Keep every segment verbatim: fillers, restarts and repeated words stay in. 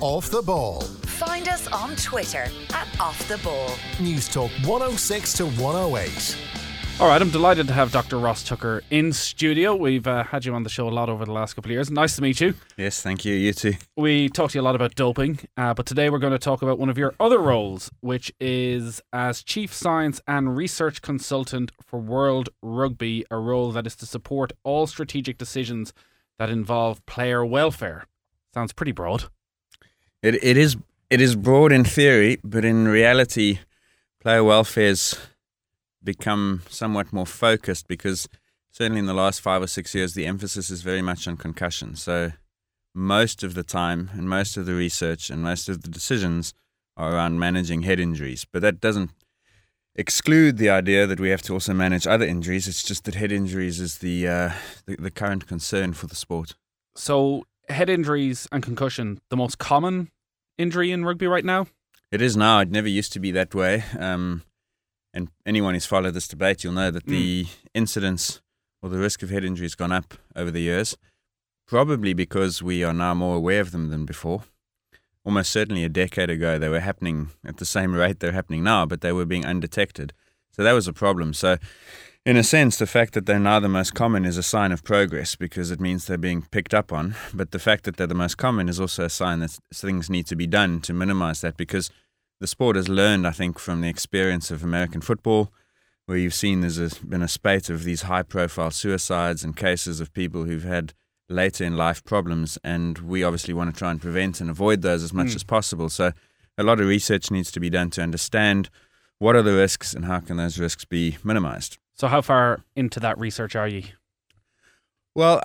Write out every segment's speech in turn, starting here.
Off the Ball. Find us on Twitter at Off the Ball. News Talk one oh six to one oh eight. All right, I'm delighted to have Doctor Ross Tucker in studio. We've uh, had you on the show a lot over the last couple of years. Nice to meet you. Yes, thank you. You too. We talked to you a lot about doping, uh, but today we're going to talk about one of your other roles, which is as Chief Science and Research Consultant for World Rugby, a role that is to support all strategic decisions that involve player welfare. Sounds pretty broad. It it is it is broad in theory, but in reality, player welfare's become somewhat more focused because certainly in the last five or six years, the emphasis is very much on concussion. So most of the time and most of the research and most of the decisions are around managing head injuries. But that doesn't exclude the idea that we have to also manage other injuries. It's just that head injuries is the uh, the, the current concern for the sport. So head injuries and concussion, the most common injury in rugby right now? It is now. It never used to be that way. Um, and anyone who's followed this debate, you'll know that the mm. incidence or the risk of head injury has gone up over the years, probably because we are now more aware of them than before. Almost certainly a decade ago, they were happening at the same rate they're happening now, but they were being undetected. So that was a problem. So in a sense, the fact that they're now the most common is a sign of progress because it means they're being picked up on. But the fact that they're the most common is also a sign that things need to be done to minimize that, because the sport has learned, I think, from the experience of American football, where you've seen there's a, been a spate of these high-profile suicides and cases of people who've had later in life problems, and we obviously want to try and prevent and avoid those as much mm. as possible. So a lot of research needs to be done to understand what are the risks and how can those risks be minimized. So how far into that research are you? Well,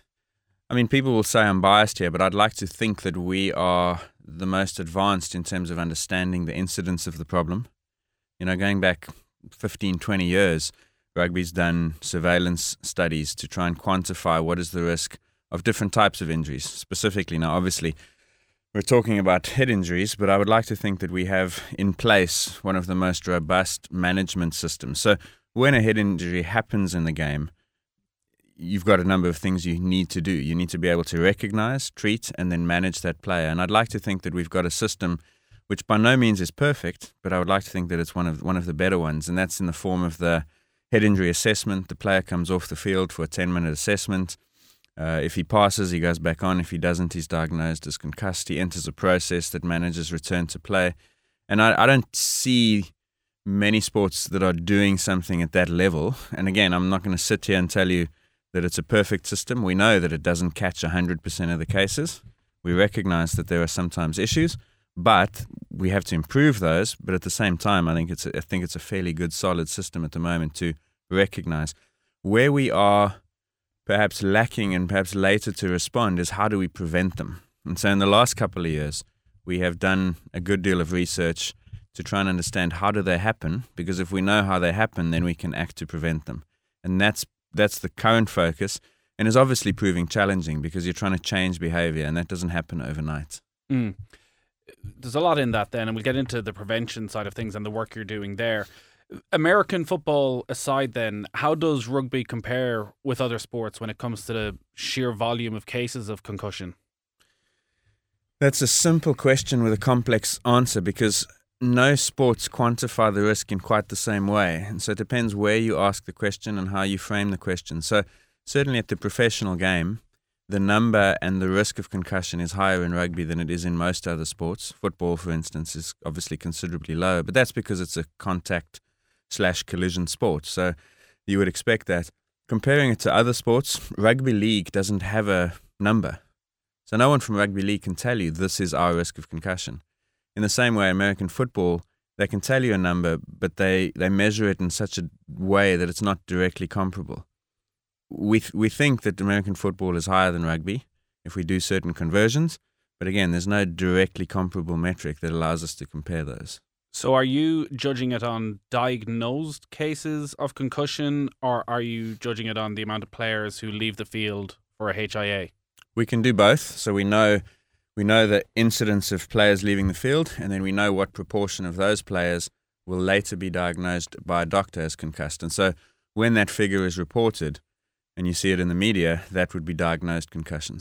I mean, people will say I'm biased here, but I'd like to think that we are the most advanced in terms of understanding the incidence of the problem. You know, going back fifteen, twenty years, rugby's done surveillance studies to try and quantify what is the risk of different types of injuries specifically. Now, obviously, we're talking about head injuries, but I would like to think that we have in place one of the most robust management systems. So when a head injury happens in the game, you've got a number of things you need to do. You need to be able to recognize, treat, and then manage that player. And I'd like to think that we've got a system which by no means is perfect, but I would like to think that it's one of one of the better ones, and that's in the form of the head injury assessment. The player comes off the field for a ten-minute assessment. Uh, if he passes, he goes back on. If he doesn't, he's diagnosed as concussed. He enters a process that manages return to play. And I, I don't see many sports that are doing something at that level. And again, I'm not going to sit here and tell you that it's a perfect system. We know that it doesn't catch one hundred percent of the cases. We recognize that there are sometimes issues, but we have to improve those. But at the same time, I think it's a, I think it's a fairly good, solid system at the moment to recognize where we are perhaps lacking and perhaps later to respond is how do we prevent them. And so in the last couple of years, we have done a good deal of research to try and understand how do they happen, because if we know how they happen, then we can act to prevent them. And that's that's the current focus, and is obviously proving challenging because you're trying to change behavior, and that doesn't happen overnight. Mm. There's a lot in that then, and we'll get into the prevention side of things and the work you're doing there. American football aside then, how does rugby compare with other sports when it comes to the sheer volume of cases of concussion? That's a simple question with a complex answer, because no sports quantify the risk in quite the same way. And so it depends where you ask the question and how you frame the question. So certainly at the professional game, the number and the risk of concussion is higher in rugby than it is in most other sports. Football, for instance, is obviously considerably lower, but that's because it's a contact slash collision sport. So you would expect that. Comparing it to other sports, rugby league doesn't have a number. So no one from rugby league can tell you this is our risk of concussion. In the same way, American football, they can tell you a number, but they, they measure it in such a way that it's not directly comparable. We th- we think that American football is higher than rugby if we do certain conversions, but again, there's no directly comparable metric that allows us to compare those. So are you judging it on diagnosed cases of concussion, or are you judging it on the amount of players who leave the field for a H I A? We can do both. So we know we know the incidence of players leaving the field, and then we know what proportion of those players will later be diagnosed by a doctor as concussed. And so when that figure is reported and you see it in the media, that would be diagnosed concussions.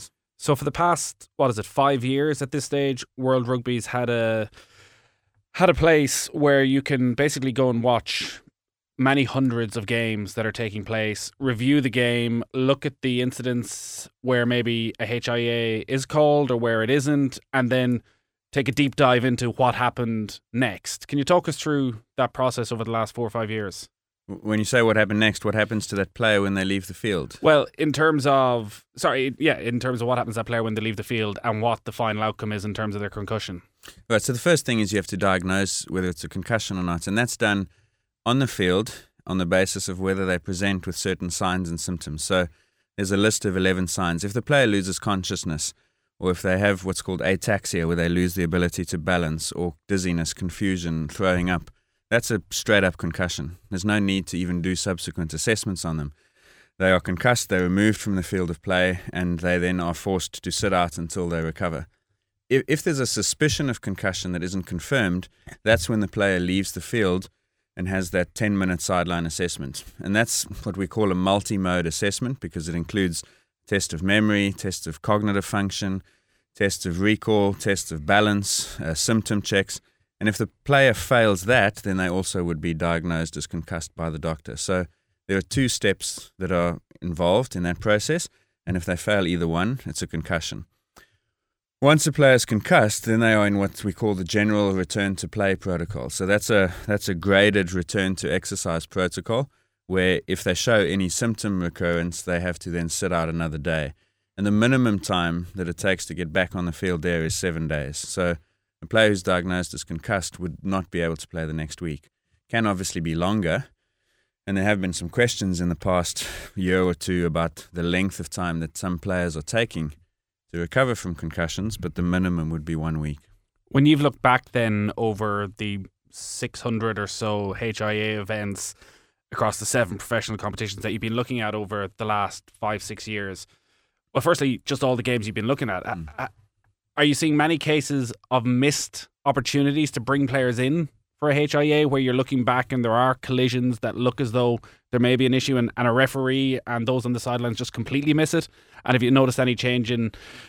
So for the past, what is it, five years at this stage, World Rugby's had a had a place where you can basically go and watch many hundreds of games that are taking place, review the game, look at the incidents where maybe a H I A is called or where it isn't, and then take a deep dive into what happened next. Can you talk us through that process over the last four or five years? When you say what happened next, what happens to that player when they leave the field? Well, in terms of, sorry, yeah, in terms of what happens to that player when they leave the field and what the final outcome is in terms of their concussion. Right, so the first thing is you have to diagnose whether it's a concussion or not, and that's done on the field on the basis of whether they present with certain signs and symptoms. So there's a list of eleven signs. If the player loses consciousness, or if they have what's called ataxia, where they lose the ability to balance, or dizziness, confusion, throwing up, that's a straight-up concussion. There's no need to even do subsequent assessments on them. They are concussed, they're removed from the field of play, and they then are forced to sit out until they recover. If, if there's a suspicion of concussion that isn't confirmed, that's when the player leaves the field and has that ten-minute sideline assessment. And that's what we call a multi-mode assessment, because it includes test of memory, test of cognitive function, test of recall, test of balance, uh, symptom checks. And if the player fails that, then they also would be diagnosed as concussed by the doctor. So there are two steps that are involved in that process, and if they fail either one, it's a concussion. Once a player is concussed, then they are in what we call the general return to play protocol. So that's a that's a graded return to exercise protocol, where if they show any symptom recurrence, they have to then sit out another day. And the minimum time that it takes to get back on the field there is seven days. So a player who's diagnosed as concussed would not be able to play the next week. Can obviously be longer, and there have been some questions in the past year or two about the length of time that some players are taking to recover from concussions, but the minimum would be one week. When you've looked back then over the six hundred or so H I A events across the seven professional competitions that you've been looking at over the last five, six years, well, firstly, just all the games you've been looking at, mm. are you seeing many cases of missed opportunities to bring players in for a H I A where you're looking back and there are collisions that look as though there may be an issue and, and a referee and those on the sidelines just completely miss it? And have you noticed any change in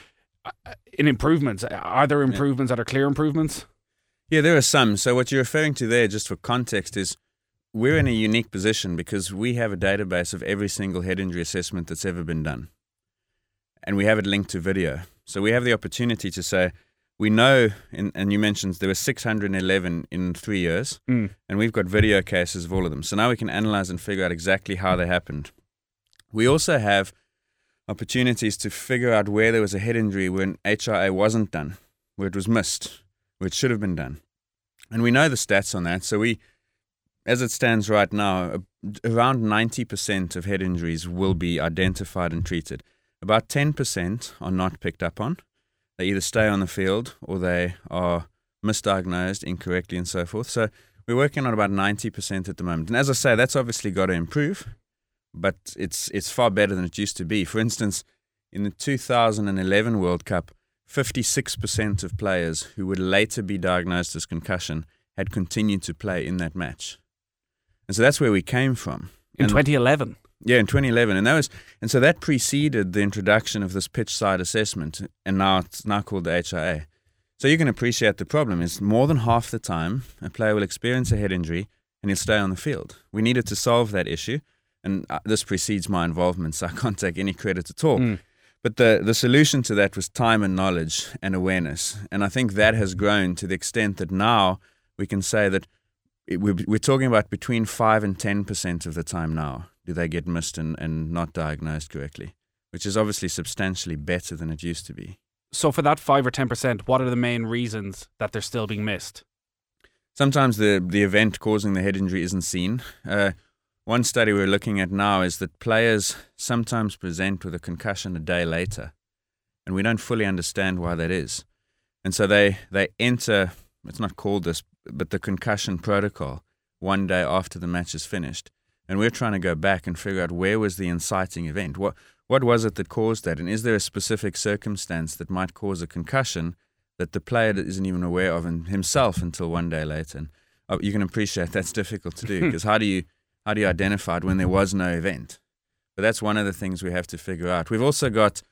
in improvements? Are there improvements yeah. that are clear improvements? Yeah, there are some. So what you're referring to there, just for context, is we're in a unique position because we have a database of every single head injury assessment that's ever been done. And we have it linked to video. So we have the opportunity to say, we know, in, and you mentioned there were six hundred eleven in three years, mm. and we've got video cases of all of them. So now we can analyze and figure out exactly how they happened. We also have opportunities to figure out where there was a head injury when H I A wasn't done, where it was missed, where it should have been done. And we know the stats on that. So we, as it stands right now, around ninety percent of head injuries will be identified and treated. About ten percent are not picked up on. They either stay on the field or they are misdiagnosed incorrectly and so forth. So we're working on about ninety percent at the moment. And as I say, that's obviously got to improve, but it's it's far better than it used to be. For instance, in the two thousand eleven World Cup, fifty-six percent of players who would later be diagnosed as concussion had continued to play in that match. And so that's where we came from. In and twenty eleven? Yeah, in twenty eleven. And that was and so that preceded the introduction of this pitch side assessment, and now it's now called the H I A. So you can appreciate the problem is more than half the time a player will experience a head injury and he'll stay on the field. We needed to solve that issue, and this precedes my involvement, so I can't take any credit at all. Mm. But the, the solution to that was time and knowledge and awareness. And I think that has grown to the extent that now we can say that it, we're, we're talking about between five and ten percent of the time now do they get missed and, and not diagnosed correctly, which is obviously substantially better than it used to be. So for that five or ten percent, what are the main reasons that they're still being missed? Sometimes the, the event causing the head injury isn't seen. Uh, one study we're looking at now is that players sometimes present with a concussion a day later, and we don't fully understand why that is. And so they, they enter, it's not called this, but the concussion protocol one day after the match is finished. And we're trying to go back and figure out where was the inciting event. What what was it that caused that? And is there a specific circumstance that might cause a concussion that the player isn't even aware of in himself until one day later? And oh, you can appreciate that's difficult to do because how do you how do you identify it when there was no event? But that's one of the things we have to figure out. We've also got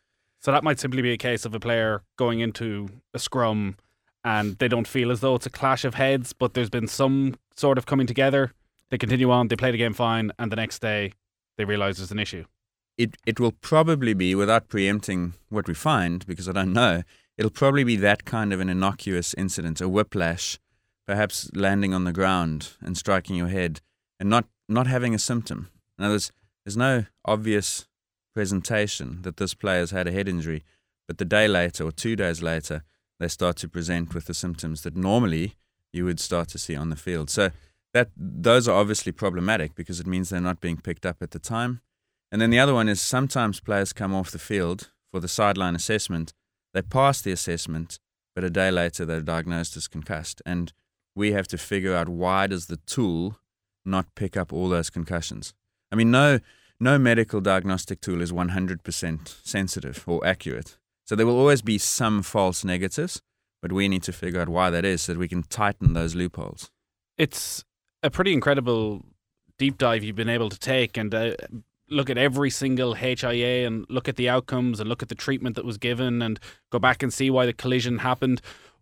So that might simply be a case of a player going into a scrum and they don't feel as though it's a clash of heads, but there's been some sort of coming together. They continue on, they play the game fine, and the next day they realise there's an issue. It it will probably be, without preempting what we find, because I don't know, it'll probably be that kind of an innocuous incident, a whiplash, perhaps landing on the ground and striking your head and not, not having a symptom. In other words, there's no obvious presentation that this player's had a head injury, but the day later or two days later, they start to present with the symptoms that normally you would start to see on the field. So that those are obviously problematic because it means they're not being picked up at the time. And then the other one is sometimes players come off the field for the sideline assessment. They pass the assessment, but a day later they're diagnosed as concussed. And we have to figure out, why does the tool not pick up all those concussions? I mean, no no medical diagnostic tool is one hundred percent sensitive or accurate. So there will always be some false negatives, but we need to figure out why that is so that we can tighten those loopholes. It's a pretty incredible deep dive you've been able to take and uh, look at every single H I A and look at the outcomes and look at the treatment that was given and go back and see why the collision happened.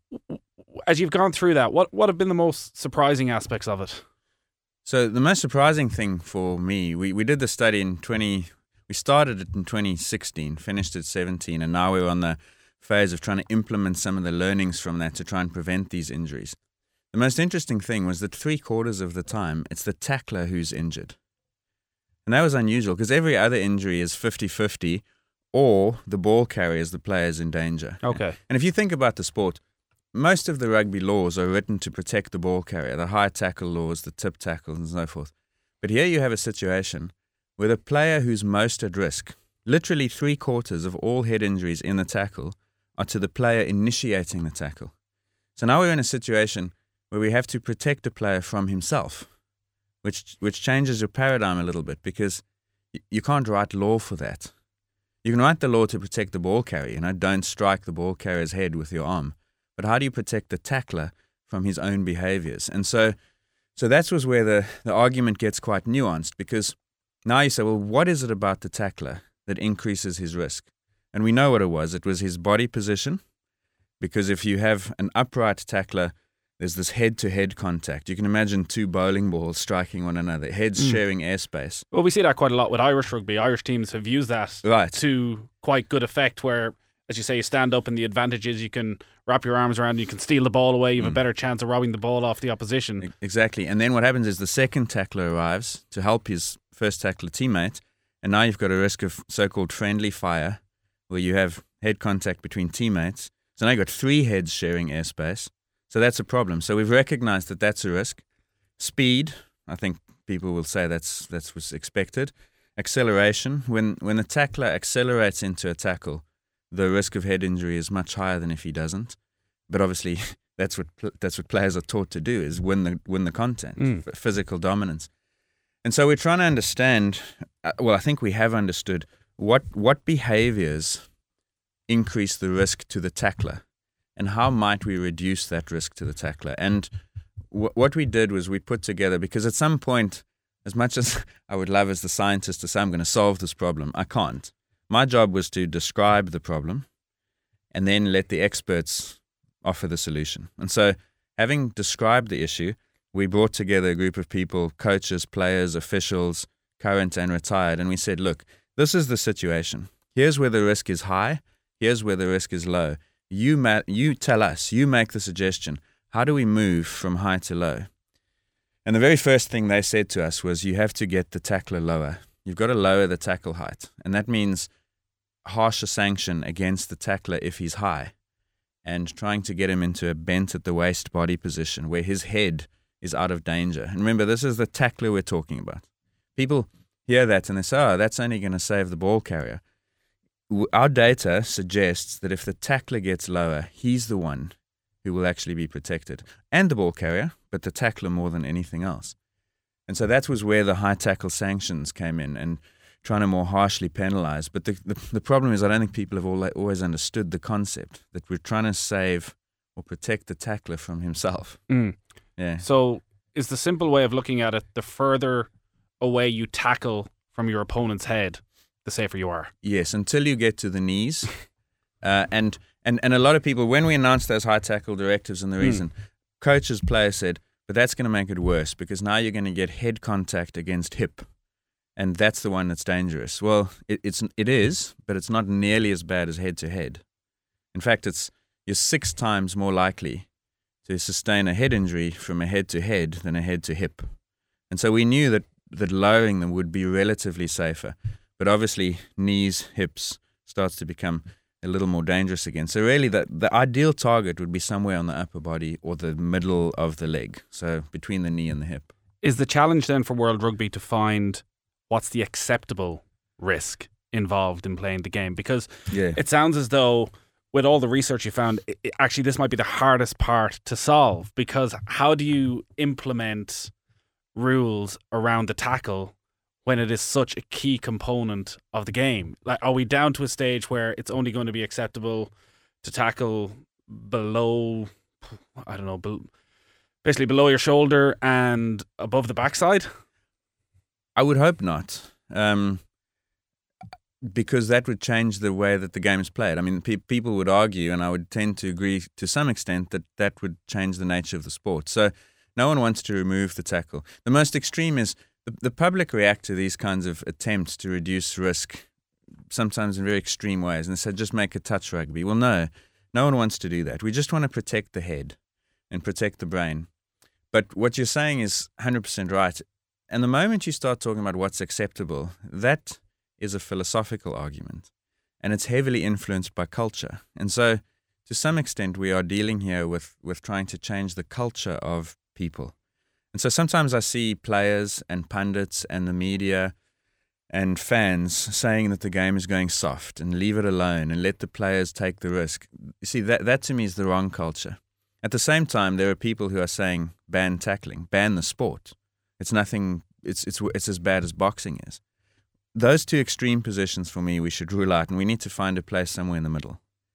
As you've gone through that, what, what have been the most surprising aspects of it? So the most surprising thing for me, we, we did the study in twenty. We started it in twenty sixteen, finished at seventeen, and now we're on the phase of trying to implement some of the learnings from that to try and prevent these injuries. The most interesting thing was that three quarters of the time, it's the tackler who's injured. And that was unusual because every other injury is fifty-fifty, or the ball carrier is the player's in danger. Okay. And if you think about the sport, most of the rugby laws are written to protect the ball carrier, the high tackle laws, the tip tackles and so forth. But here you have a situation where the player who's most at risk, literally three quarters of all head injuries in the tackle, are to the player initiating the tackle. So now we're in a situation where we have to protect the player from himself, which which changes your paradigm a little bit because y- you can't write law for that. You can write the law to protect the ball carrier, you know, don't strike the ball carrier's head with your arm. But how do you protect the tackler from his own behaviors? And so so that was where the, the argument gets quite nuanced because now you say, well, what is it about the tackler that increases his risk? And we know what it was. It was his body position, because if you have an upright tackler, there's this head-to-head contact. You can imagine two bowling balls striking one another, heads mm. sharing airspace. Well, we see that quite a lot with Irish rugby. Irish teams have used that right. to quite good effect where, as you say, you stand up and the advantage is you can wrap your arms around, you can steal the ball away, you have mm. a better chance of robbing the ball off the opposition. Exactly. And then what happens is the second tackler arrives to help his first tackler teammate, and now you've got a risk of so-called friendly fire, where you have head contact between teammates. So now you've got three heads sharing airspace. So that's a problem. So we've recognized that that's a risk. Speed, I think people will say that's that's what's expected. Acceleration, when when the tackler accelerates into a tackle, the risk of head injury is much higher than if he doesn't. But obviously, that's what that's what players are taught to do, is win the win the content, mm. physical dominance. And so we're trying to understand, uh, well, I think we have understood what what behaviors increase the risk to the tackler and how might we reduce that risk to the tackler. And w- what we did was we put together, because at some point, as much as I would love as the scientist to say I'm going to solve this problem, I can't. My job was to describe the problem and then let the experts offer the solution. And so having described the issue, we brought together a group of people, coaches, players, officials, current and retired, and we said, look, this is the situation. Here's where the risk is high. Here's where the risk is low. You ma- you tell us, you make the suggestion. How do we move from high to low? And the very first thing they said to us was, you have to get the tackler lower. You've got to lower the tackle height. And that means harsher sanction against the tackler if he's high, and trying to get him into a bent at the waist body position where his head is out of danger. And remember, this is the tackler we're talking about. People hear that and they say, oh, that's only going to save the ball carrier. Our data suggests that if the tackler gets lower, he's the one who will actually be protected. And the ball carrier, but the tackler more than anything else. And so that was where the high tackle sanctions came in and trying to more harshly penalize. But the, the, the problem is I don't think people have all, always understood the concept that we're trying to save or protect the tackler from himself. Mm. Yeah. So is the simple way of looking at it, the further away you tackle from your opponent's head, the safer you are? Yes, until you get to the knees, Uh, and, and, and a lot of people, when we announced those high tackle directives and the reason, mm. coaches, players said, but that's going to make it worse because now you're going to get head contact against hip. And that's the one that's dangerous. Well, it, it's, it is, but it's not nearly as bad as head-to-head. In fact, it's you're six times more likely to sustain a head injury from a head-to-head than a head-to-hip. And so we knew that, that lowering them would be relatively safer. But obviously, knees, hips starts to become a little more dangerous again. So really, the, the ideal target would be somewhere on the upper body or the middle of the leg, so between the knee and the hip. Is the challenge then for World Rugby to find what's the acceptable risk involved in playing the game? Because yeah. it sounds as though with all the research you found, it, it, actually this might be the hardest part to solve, because how do you implement rules around the tackle when it is such a key component of the game? Like, are we down to a stage where it's only going to be acceptable to tackle below, I don't know, be, basically below your shoulder and above the backside? I would hope not, um, because that would change the way that the game is played. I mean, pe- people would argue, and I would tend to agree to some extent, that that would change the nature of the sport. So no one wants to remove the tackle. The most extreme is the, the public react to these kinds of attempts to reduce risk, sometimes in very extreme ways, and they say, just make a touch rugby. Well, no, no one wants to do that. We just want to protect the head and protect the brain. But what you're saying is one hundred percent right. And the moment you start talking about what's acceptable, that is a philosophical argument. And it's heavily influenced by culture. And so, to some extent, we are dealing here with, with trying to change the culture of people. And so sometimes I see players and pundits and the media and fans saying that the game is going soft and leave it alone and let the players take the risk. You see, that, that to me is the wrong culture. At the same time, there are people who are saying ban tackling, ban the sport. It's nothing, it's it's it's as bad as boxing is. Those two extreme positions for me we should rule out, and we need to find a place somewhere in the middle.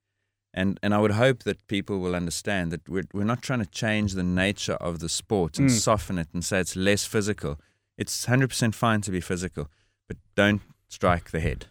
And and I would hope that people will understand that we're, we're not trying to change the nature of the sport and mm. soften it and say it's less physical. It's one hundred percent fine to be physical, but don't strike the head.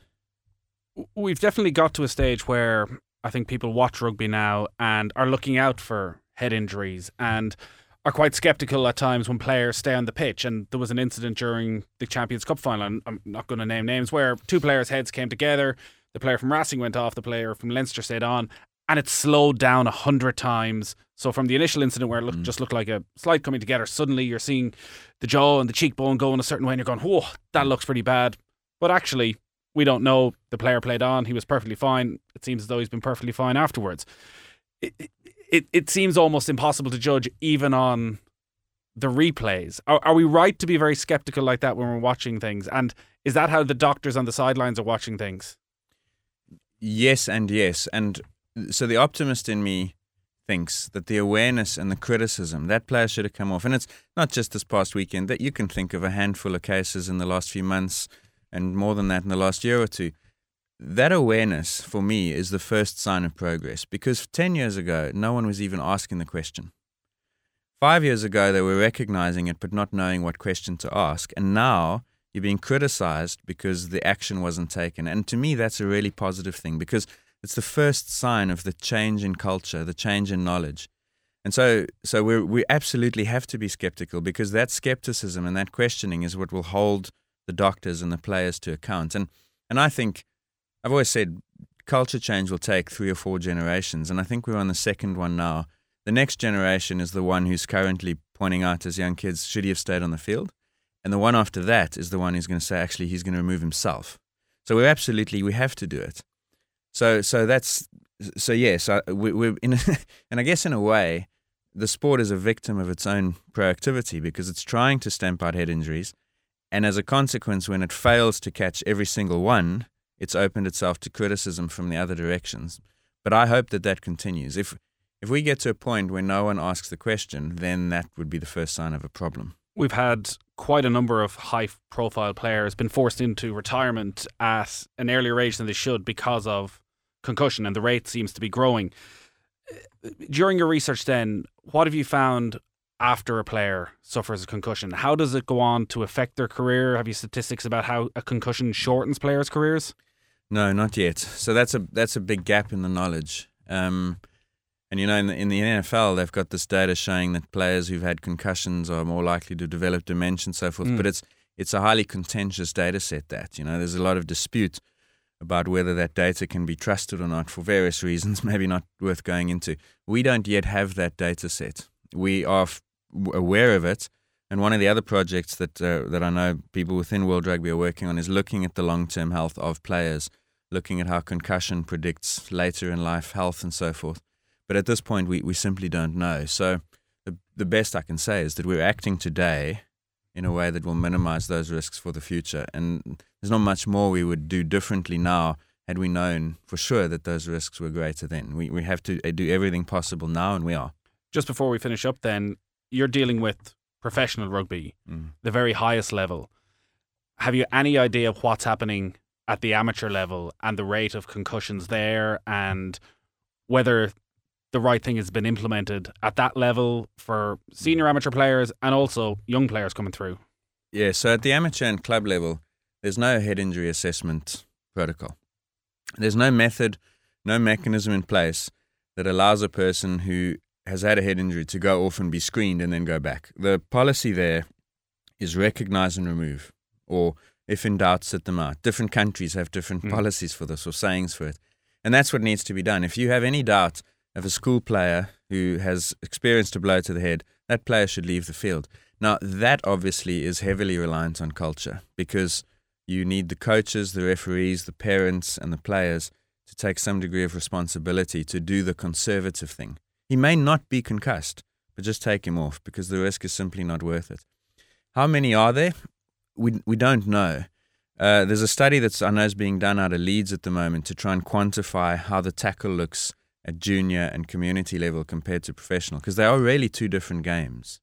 We've definitely got to a stage where I think people watch rugby now and are looking out for head injuries and are quite sceptical at times when players stay on the pitch. And there was an incident during the Champions Cup final, and I'm not going to name names, where two players' heads came together. The player from Racing went off, the player from Leinster stayed on, and it slowed down a hundred times. So from the initial incident where it looked, mm. just looked like a slide coming together, suddenly you're seeing the jaw and the cheekbone going a certain way and you're going, whoa, that looks pretty bad. But actually, we don't know. The player played on. He was perfectly fine. It seems as though he's been perfectly fine afterwards. It, it, it seems almost impossible to judge even on the replays. Are, are we right to be very skeptical like that when we're watching things? And is that how the doctors on the sidelines are watching things? Yes and yes. And so the optimist in me thinks that the awareness and the criticism, that player should have come off. And it's not just this past weekend, that you can think of a handful of cases in the last few months and more than that in the last year or two. That awareness, for me, is the first sign of progress, because ten years ago, no one was even asking the question. Five years ago, they were recognizing it but not knowing what question to ask. And now you're being criticized because the action wasn't taken. And to me, that's a really positive thing, because it's the first sign of the change in culture, the change in knowledge. And so so we we absolutely have to be skeptical, because that skepticism and that questioning is what will hold the doctors and the players to account. And and I think, I've always said, culture change will take three or four generations, and I think we're on the second one now. The next generation is the one who's currently pointing out as young kids, should he have stayed on the field? And the one after that is the one who's going to say, actually, he's going to remove himself. So we absolutely, we have to do it. So so that's, so yes, I, we, we're in, a, and I guess in a way, the sport is a victim of its own proactivity, because it's trying to stamp out head injuries. And as a consequence, when it fails to catch every single one, it's opened itself to criticism from the other directions. But I hope that that continues. If if we get to a point where no one asks the question, then that would be the first sign of a problem. We've had quite a number of high-profile players been forced into retirement at an earlier age than they should because of concussion, and the rate seems to be growing. During your research then, what have you found after a player suffers a concussion? How does it go on to affect their career? Have you statistics about how a concussion shortens players' careers? No, not yet. So that's a that's a big gap in the knowledge. Um, and you know, in the, in the N F L, they've got this data showing that players who've had concussions are more likely to develop dementia and so forth. Mm. But it's it's a highly contentious data set. That you know, there's a lot of dispute about whether that data can be trusted or not for various reasons. Maybe not worth going into. We don't yet have that data set. We are f- aware of it. And one of the other projects that uh, that I know people within World Rugby are working on is looking at the long-term health of players, looking at how concussion predicts later in life health and so forth. But at this point, we, we simply don't know. So the the best I can say is that we're acting today in a way that will minimize those risks for the future. And there's not much more we would do differently now had we known for sure that those risks were greater then. We, we have to do everything possible now, and we are. Just before we finish up then, you're dealing with professional rugby, Mm. the very highest level. Have you any idea of what's happening at the amateur level and the rate of concussions there, and whether the right thing has been implemented at that level for senior amateur players and also young players coming through? Yeah, so at the amateur and club level, there's no head injury assessment protocol. There's no method, no mechanism in place that allows a person who has had a head injury to go off and be screened and then go back. The policy there is recognize and remove, or if in doubt, sit them out. Different countries have different Mm. policies for this or sayings for it. And that's what needs to be done. If you have any doubt of a school player who has experienced a blow to the head, that player should leave the field. Now, that obviously is heavily reliant on culture, because you need the coaches, the referees, the parents, and the players to take some degree of responsibility to do the conservative thing. He may not be concussed, but just take him off, because the risk is simply not worth it. How many are there? We we don't know. Uh, there's a study that's I know is being done out of Leeds at the moment to try and quantify how the tackle looks at junior and community level compared to professional, because they are really two different games.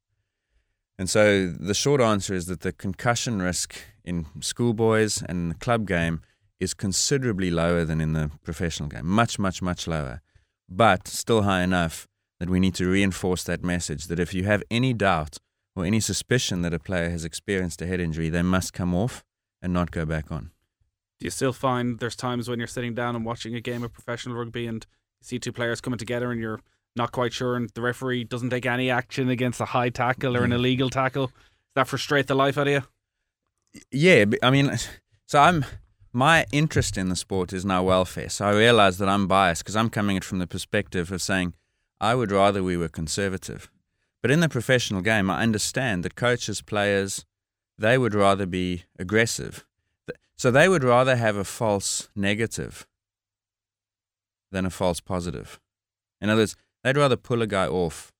And so the short answer is that the concussion risk in schoolboys and in the club game is considerably lower than in the professional game. Much, much, much lower. But still high enough that we need to reinforce that message that if you have any doubt or any suspicion that a player has experienced a head injury, they must come off and not go back on. Do you still find there's times when you're sitting down and watching a game of professional rugby and you see two players coming together and you're not quite sure, and the referee doesn't take any action against a high tackle or an illegal tackle? Does that frustrate the life out of you? Yeah, I mean, so I'm my interest in the sport is now welfare. So I realize that I'm biased because I'm coming at it from the perspective of saying I would rather we were conservative. But in the professional game, I understand that coaches, players, they would rather be aggressive. So they would rather have a false negative than a false positive. In other words, they'd rather pull a guy off.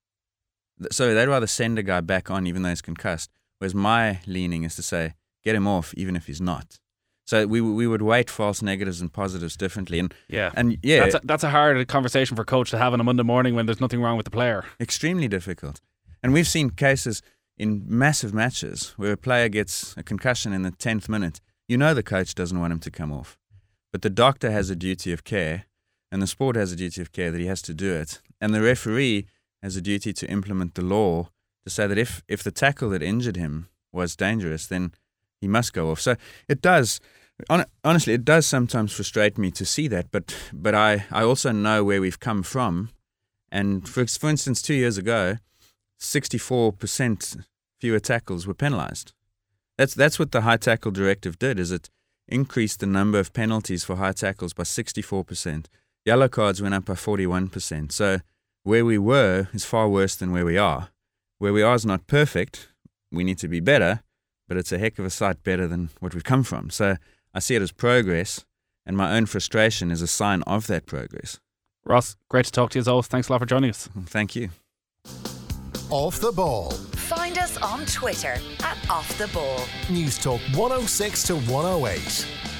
So they'd rather send a guy back on even though he's concussed. Whereas my leaning is to say, get him off even if he's not. So we we would weight false negatives and positives differently. And Yeah. and yeah, That's a, that's a hard conversation for a coach to have on a Monday morning when there's nothing wrong with the player. extremely difficult. And we've seen cases in massive matches where a player gets a concussion in the tenth minute. You know the coach doesn't want him to come off. But the doctor has a duty of care, and the sport has a duty of care that he has to do it. And the referee has a duty to implement the law to say that if, if the tackle that injured him was dangerous, then he must go off. So it does, on, honestly, it does sometimes frustrate me to see that, but but I, I also know where we've come from. And for, for instance, two years ago, sixty-four percent fewer tackles were penalised. That's that's what the high tackle directive did, is it increased the number of penalties for high tackles by sixty-four percent. Yellow cards went up by forty-one percent. So where we were is far worse than where we are. Where we are is not perfect. We need to be better, but it's a heck of a sight better than what we've come from. So I see it as progress, and my own frustration is a sign of that progress. Ross, great to talk to you as always. Thanks a lot for joining us. Thank you. Off the Ball. Find us on Twitter at Off the Ball. News Talk one oh six to one oh eight.